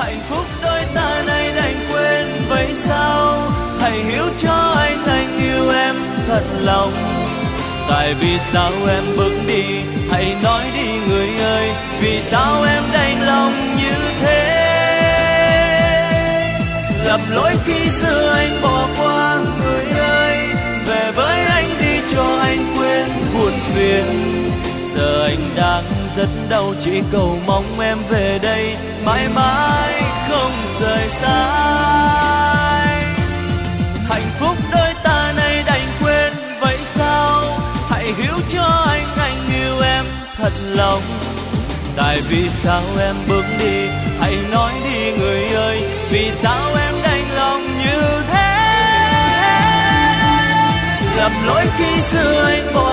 hạnh phúc đôi ta nay đành quên vậy sao? Hãy hiểu cho anh yêu em thật lòng. Tại vì sao em bước đi, hãy nói đi người ơi, vì sao em đành lòng như thế? Lầm lỗi khi xưa anh bỏ qua người ơi, về với anh đi cho anh quên buồn phiền. Giờ anh đang rất đau, chỉ cầu mong em về đây mãi mãi không rời xa. Hạnh phúc đôi ta nay đành quên vậy sao? Hãy hiểu cho anh yêu em thật lòng. Tại vì sao em bước đi, hãy nói đi người ơi, vì sao em đành lòng như thế? Lầm lỗi khi xưa anh bỏ